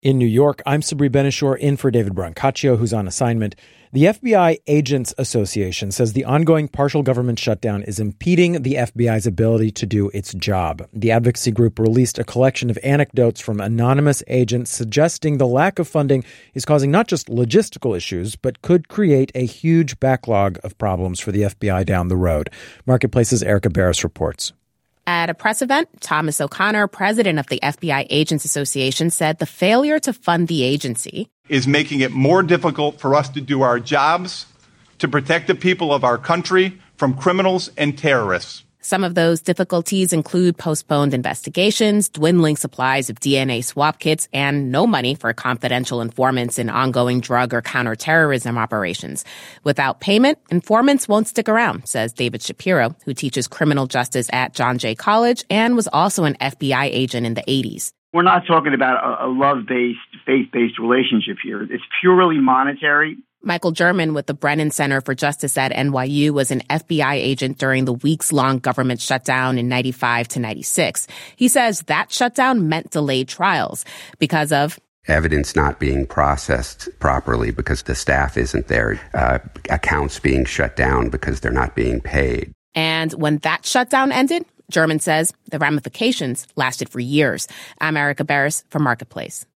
In New York, I'm Sabri Benishore in for David Brancaccio, who's on assignment. The FBI Agents Association says the ongoing partial government shutdown is impeding the FBI's ability to do its job. The advocacy group released a collection of anecdotes from anonymous agents suggesting the lack of funding is causing not just logistical issues, but could create a huge backlog of problems for the FBI down the road. Marketplace's Erica Barris reports. At a press event, Thomas O'Connor, president of the FBI Agents Association, said the failure to fund the agency is making it more difficult for us to do our jobs, to protect the people of our country from criminals and terrorists. Some of those difficulties include postponed investigations, dwindling supplies of DNA swab kits, and no money for confidential informants in ongoing drug or counterterrorism operations. Without payment, informants won't stick around, says David Shapiro, who teaches criminal justice at John Jay College and was also an FBI agent in the 80s. We're not talking about a love-based, faith-based relationship here. It's purely monetary. Michael German with the Brennan Center for Justice at NYU was an FBI agent during the weeks-long government shutdown in 95 to 96. He says that shutdown meant delayed trials because of evidence not being processed properly because the staff isn't there, accounts being shut down because they're not being paid. And when that shutdown ended, German says the ramifications lasted for years. I'm Erica Barris for Marketplace.